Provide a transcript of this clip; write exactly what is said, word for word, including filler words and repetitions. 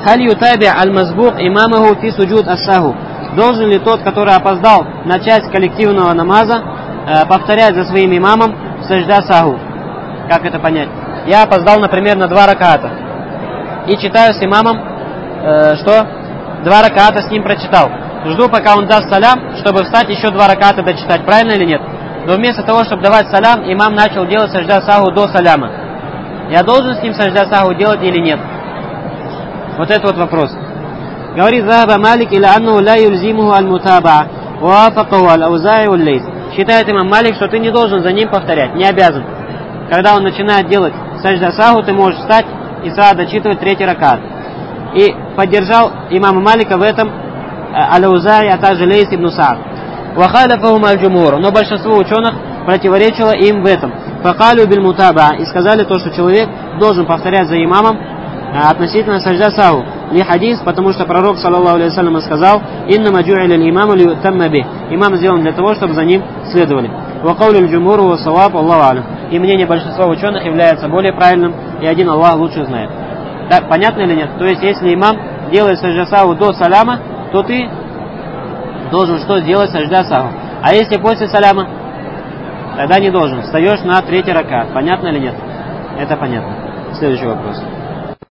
Халь ютаби аль-мазбук имамаху фи суджуд ас-саху. Должен ли тот, который опоздал на часть коллективного намаза, повторять за своим имамом сажда саху? Как это понять? Я опоздал, например, на два раката и читаю с имамом, э, что два раката с ним прочитал. Жду, пока он даст салям, чтобы встать еще два раката дочитать. Правильно или нет? Но вместо того, чтобы давать салям, имам начал делать сажда саху до саляма. Я должен с ним сажда саху делать или нет? Вот это вот вопрос. Говорит Захаба Малик или анну ла юльзимуху аль-мутаба вафакаху аль-аузаи валь-лейс. Считает имам Малик, что ты не должен за ним повторять, не обязан. Когда он начинает делать сажда саху, ты можешь встать и сразу дочитывать третий ракат. И поддержал имама Малика в этом аль-аузаи, а также Лейс ибн Саад. Вахаляфахум аль-джумур. Но большинство ученых противоречило им в этом. Факалю биль мутаба. И сказали то, что человек должен повторять за имамом относительно сажда саху. Ли хадис, потому что пророк, саллаллаху алейхи ва саллям, сказал: «Иннама джу'иля аль-имаму лиюттамма бих». Имам сделан для того, чтобы за ним следовали. Ва каулю аль-джумуру ва саваб, Аллаху алям. И мнение большинства ученых является более правильным, и один Аллах лучше знает. Так, понятно или нет? То есть, если имам делает сажда саху до саляма, то ты должен что сделать сажда саху. А если после саляма, тогда не должен. Встаешь на третий ракат. Понятно или нет? Это понятно. Следующий вопрос.